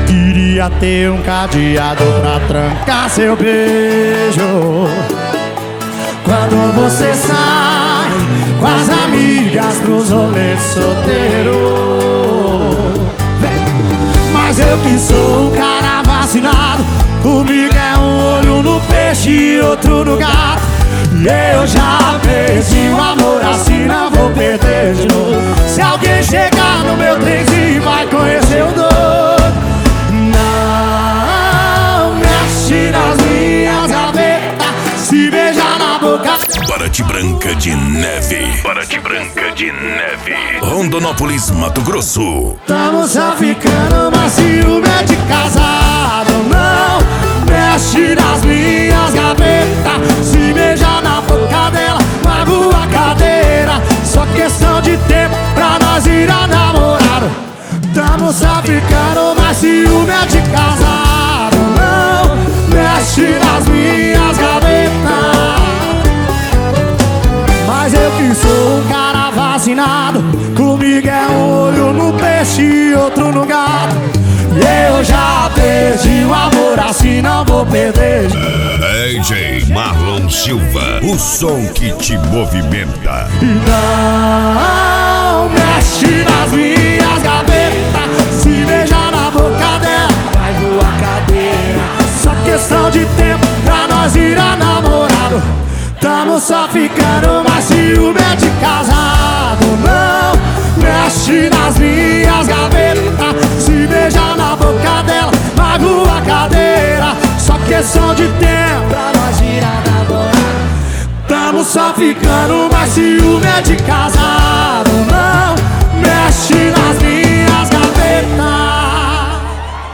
Queria ter um cadeado pra trancar seu beijo. Quando você sai com as amigas pros rolês solteiro. Mas eu que sou um cara vacinado, comigo é um olho no peixe e outro no gato. E eu já perdi o amor, assim não vou perder de novo. Se alguém chegar no meu trenzinho vai conhecer o doido. Não mexe nas minhas gavetas, se beijar na boca. Paraty Branca de Neve. Paraty Branca de Neve. Rondonópolis, Mato Grosso. Tamo só ficando, mas ciúme é de casado. Não mexe nas minhas gavetas, se beijar na boca dela, magoa a cadeira. Só questão de tempo pra nós ir a namorado. Tamo só ficando, mas ciúme é de casado. Não mexe nas minhas gavetas. Mas eu que sou um cara vacinado, comigo é um olho no peixe e outro no gato. E eu já perdi o amor, assim não vou perder. DJ Marlon Silva, o som que te movimenta. E não mexe nas minhas gavetas, se beijar na boca dela vai voar cadeira. Só questão de tempo pra nós ir a namorado. Tamo só ficando, mas ciúme é de casado. Não mexe nas minhas gavetas, se beijar na boca dela magoa a cadeira. Só questão de tempo pra nós ir a namorado. Tamo só ficando, mas ciúme é de casado. Não